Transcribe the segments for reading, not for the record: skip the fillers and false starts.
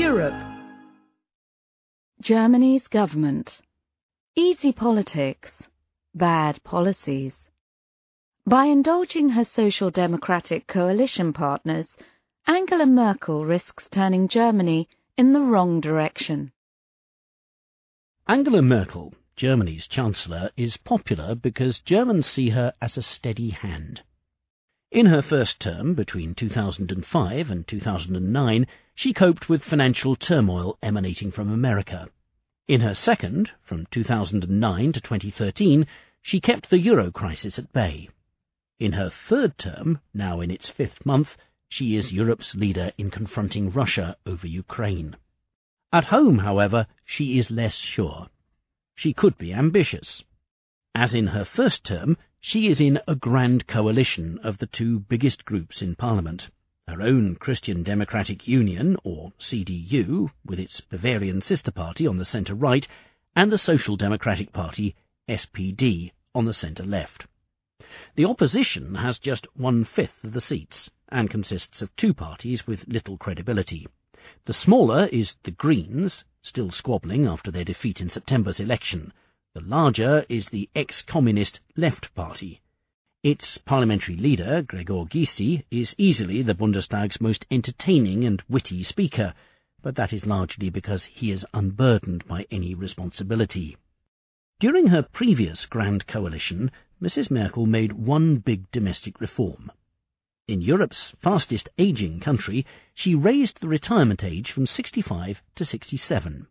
Europe. Germany's government. Easy politics. Bad policies. By indulging her social democratic coalition partners, Angela Merkel risks turning Germany in the wrong direction. Angela Merkel, Germany's Chancellor, is popular because Germans see her as a steady hand. In her first term, between 2005 and 2009, she coped with financial turmoil emanating from America. In her second, from 2009 to 2013, she kept the euro crisis at bay. In her third term, now in its fifth month, she is Europe's leader in confronting Russia over Ukraine. At home, however, she is less sure. She could be ambitious. As in her first term, she is in a grand coalition of the two biggest groups in Parliament, her own Christian Democratic Union, or CDU, with its Bavarian sister party on the centre-right, and the Social Democratic Party, SPD, on the centre-left. The opposition has just 1/5 of the seats, and consists of two parties with little credibility. The smaller is the Greens, still squabbling after their defeat in September's election. The larger is the ex-communist Left Party. Its parliamentary leader, Gregor Gysi, is easily the Bundestag's most entertaining and witty speaker, but that is largely because he is unburdened by any responsibility. During her previous grand coalition, Mrs. Merkel made one big domestic reform. In Europe's fastest-aging country, she raised the retirement age from 65 to 67.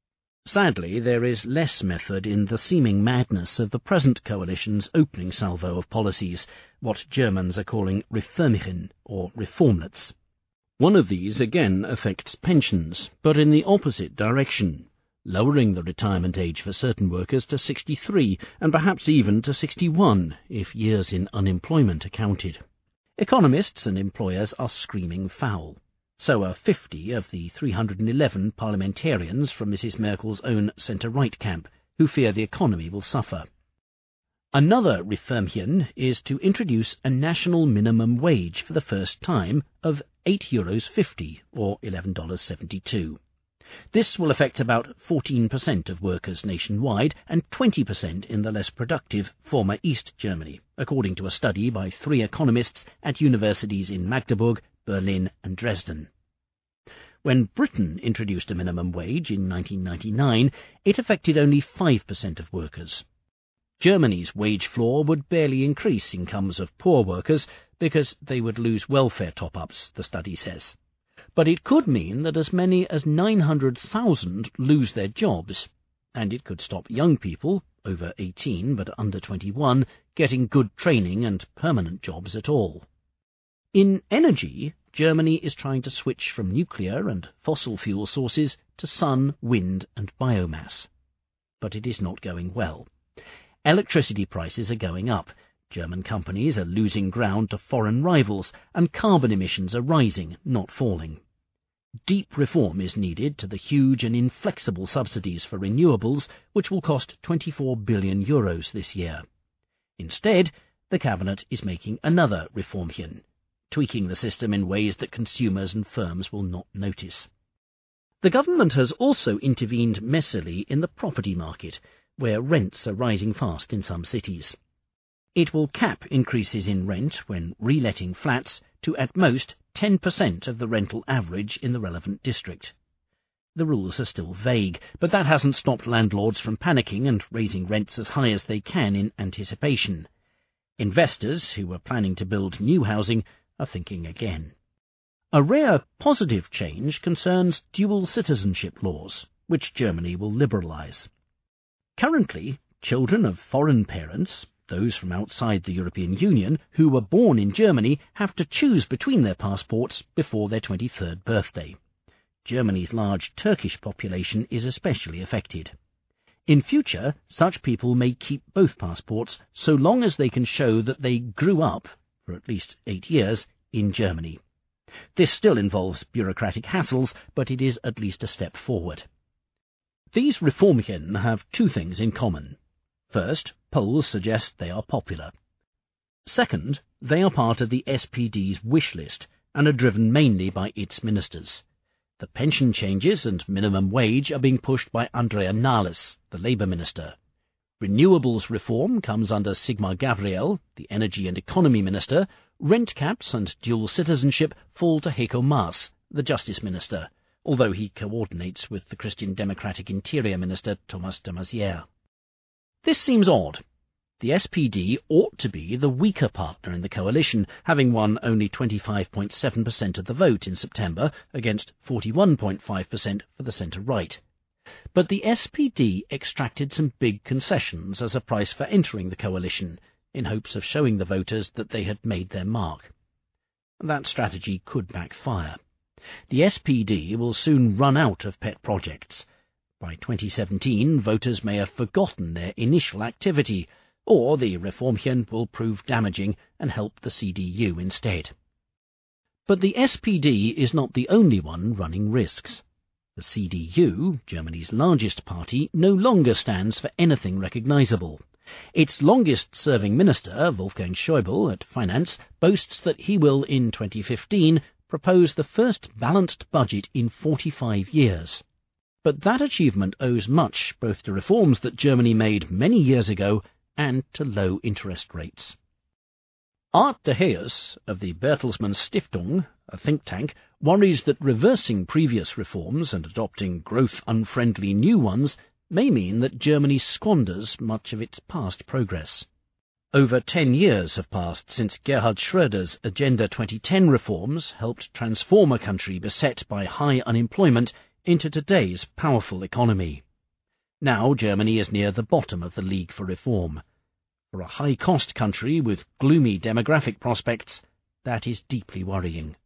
Sadly, there is less method in the seeming madness of the present coalition's opening salvo of policies, what Germans are calling Reformchen, or reformlets. One of these again affects pensions, but in the opposite direction, lowering the retirement age for certain workers to 63, and perhaps even to 61, if years in unemployment are counted. Economists and employers are screaming foul. So are 50 of the 311 parliamentarians from Mrs. Merkel's own centre-right camp, who fear the economy will suffer. Another reformchen is to introduce a national minimum wage for the first time of €8.50, or $11.72. This will affect about 14% of workers nationwide and 20% in the less productive former East Germany, according to a study by 3 economists at universities in Magdeburg, Berlin and Dresden. When Britain introduced a minimum wage in 1999, it affected only 5% of workers. Germany's wage floor would barely increase incomes of poor workers because they would lose welfare top-ups, the study says. But it could mean that as many as 900,000 lose their jobs, and it could stop young people, over 18 but under 21, getting good training and permanent jobs at all. In energy, Germany is trying to switch from nuclear and fossil fuel sources to sun, wind and biomass. But it is not going well. Electricity prices are going up, German companies are losing ground to foreign rivals, and carbon emissions are rising, not falling. Deep reform is needed to the huge and inflexible subsidies for renewables, which will cost €24 billion this year. Instead, the Cabinet is making another reformchen, tweaking the system in ways that consumers and firms will not notice. The government has also intervened messily in the property market, where rents are rising fast in some cities. It will cap increases in rent when reletting flats to at most 10% of the rental average in the relevant district. The rules are still vague, but that hasn't stopped landlords from panicking and raising rents as high as they can in anticipation. Investors who were planning to build new housing are thinking again. A rare positive change concerns dual citizenship laws, which Germany will liberalise. Currently, children of foreign parents, those from outside the European Union, who were born in Germany have to choose between their passports before their 23rd birthday. Germany's large Turkish population is especially affected. In future, such people may keep both passports so long as they can show that they grew up, for at least 8 years, in Germany. This still involves bureaucratic hassles, but it is at least a step forward. These reformchen have 2 things in common. First, polls suggest they are popular. Second, they are part of the SPD's wish list and are driven mainly by its ministers. The pension changes and minimum wage are being pushed by Andrea Nahles, the Labour Minister. Renewables reform comes under Sigmar Gabriel, the Energy and Economy Minister. Rent caps and dual citizenship fall to Heiko Maas, the Justice Minister, although he coordinates with the Christian Democratic Interior Minister Thomas de Maizière. This seems odd. The SPD ought to be the weaker partner in the coalition, having won only 25.7% of the vote in September against 41.5% for the centre-right. But the SPD extracted some big concessions as a price for entering the coalition, in hopes of showing the voters that they had made their mark. That strategy could backfire. The SPD will soon run out of pet projects. By 2017, voters may have forgotten their initial activity, or the Reformchen will prove damaging and help the CDU instead. But the SPD is not the only one running risks. The CDU, Germany's largest party, no longer stands for anything recognizable. Its longest-serving minister, Wolfgang Schäuble, at Finance, boasts that he will, in 2015, propose the first balanced budget in 45 years. But that achievement owes much both to reforms that Germany made many years ago and to low interest rates. Art de Heus of the Bertelsmann Stiftung, a think tank, worries that reversing previous reforms and adopting growth-unfriendly new ones may mean that Germany squanders much of its past progress. Over 10 years have passed since Gerhard Schröder's Agenda 2010 reforms helped transform a country beset by high unemployment into today's powerful economy. Now Germany is near the bottom of the League for Reform. For a high-cost country with gloomy demographic prospects, that is deeply worrying.